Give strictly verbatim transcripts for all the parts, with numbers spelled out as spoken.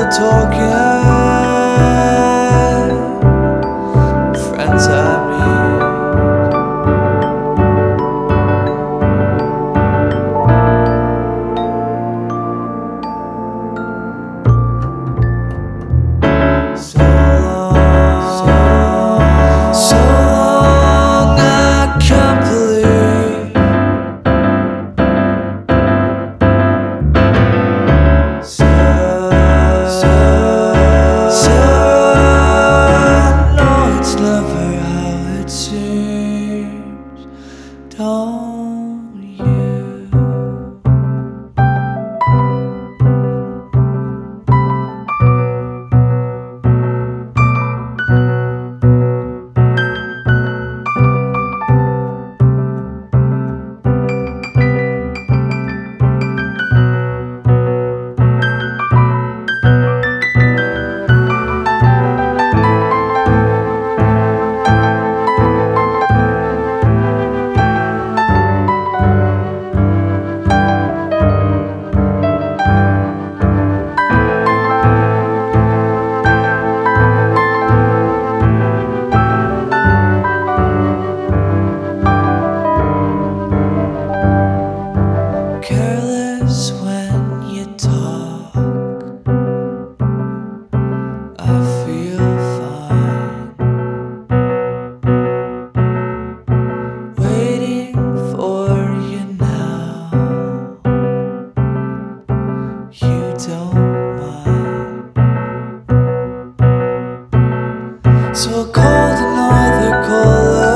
talking, friends I meet. So long, so long, I can't believe. So, so, so no, it's never how it seems, don't you? Careless when you talk, I feel fine. Waiting for you now, you don't mind. So I called another caller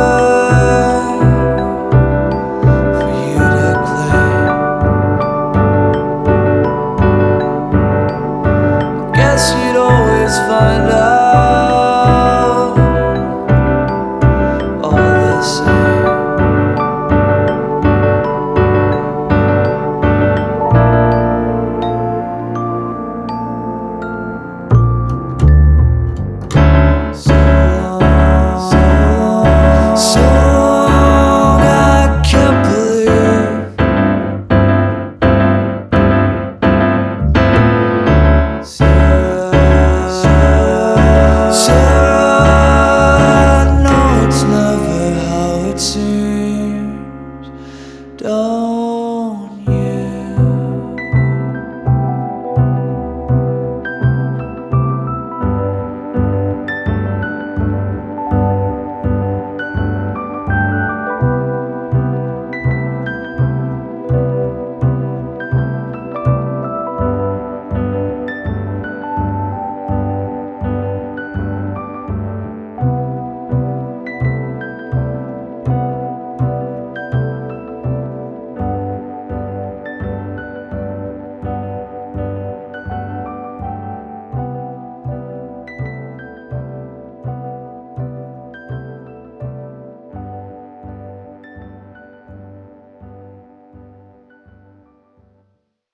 for you to claim. Guess you'd always find out